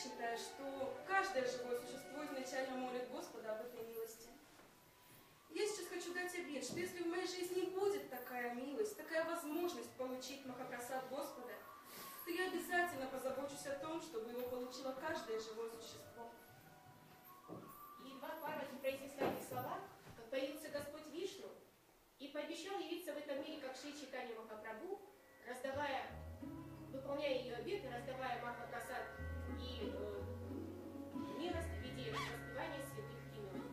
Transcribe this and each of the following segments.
считаю, что каждое живое существо изначально молит Господа об этой милости. Я сейчас хочу дать обет, что если в моей жизни будет такая милость, такая возможность получить Махапрасад Господа, то я обязательно позабочусь о том, чтобы его получило каждое живое существо. И два паради произнесла эти слова, как появился Господь Вишну и пообещал явиться в этом мире, как Шри Чайтанья Махапрабху, выполняя ее обеты, раздавая Махапрасад и милость в виде воспевания святых имен.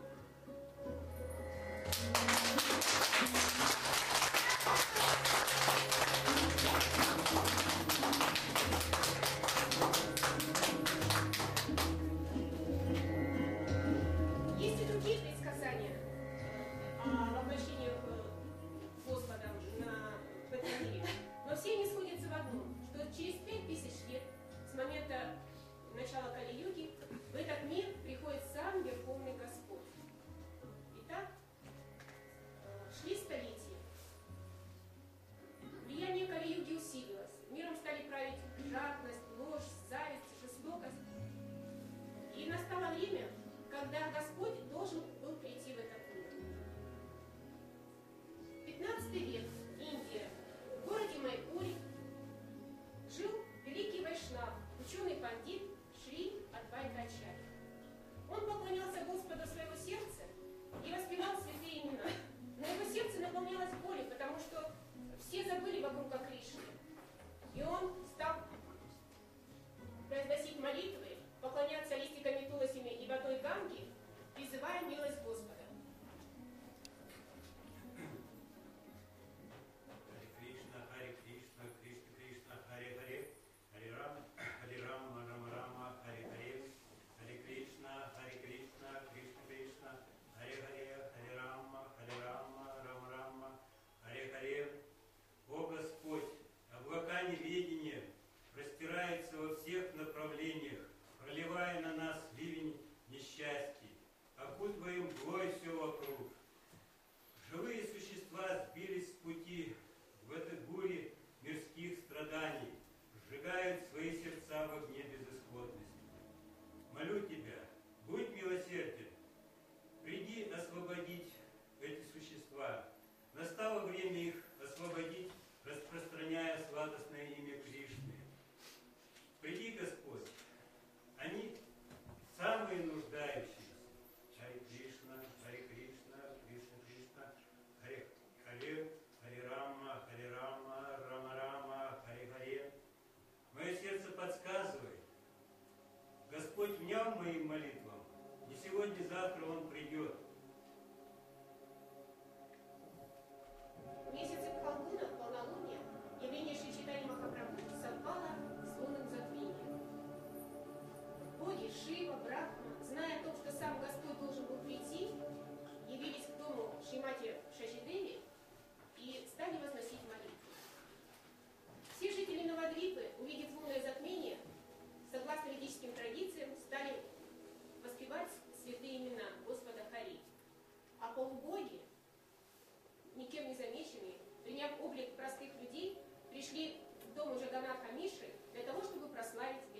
Есть и другие предсказания о воплощении Господа в этом мире. Но все они сходятся в одном, что через 5000 лет с момента начала Кали-юги в этот мир приходит сам Верховный Господь. Итак, шли столетия. Влияние Кали-юги усилилось. Миром стали править жадность, ложь, зависть, жестокость. И настало время, когда Господь должен был прийти в этот мир. 15 век, Индия. В городе Майпуре жил великий вайшнав, ученый пандит Шри Адвайта-ачарья. Он поклонялся Господу своего сердца и воспевал святые имена. Но его сердце наполнялось болью, потому что все забыли вокруг о Кришне. И он стал произносить молитвы, поклоняться листиками туласями и водой Ганги, призывая милость Господа. Харе Кришна, Кришна Кришна, Харе Харе, Харе Рама, Рама Рама, Харе Харе, Харе Кришна, Кришна Кришна, Харе Харе, Харе Рама, Рама Рама, Харе Харе. О Господь, облака неведения простираются во всех направлениях, проливая на нас ливень несчастья, окутывая мглой все вокруг. Живые существа сбились с пути в этой буре мирских страданий, сжигают свои сердца в огне безысходности. Молю Тебя, будь милосерден, приди освободить эти существа. Настало время их освободить, распространяя сладостное имя Кришны. Приди, Господь, они самые нуждающиеся. Харе Кришна, Кришна Кришна, Харе Харе, Харе Рама, Рама Рама, Харе Харе. Мое сердце подсказывает, Господь внял моим молитвам, и сегодня-завтра Он придет. В месяце Пхалгуна, полнолуние, явление Шри Чайтаньи Махапрабху совпало с лунным затмением. Боги, Шива, Брахма, зная о том, что сам Господь должен был прийти, явились к дому Шримати Шачидеви и стали возносить молитву. Все жители Навадвипы, увидев лунное затмение, согласно ведическим традициям, стали воспевать святые имена Господа Хари. А полубоги, никем не замеченные, приняв облик простых людей, пришли к дому Джаганатха Миши для того, чтобы прославить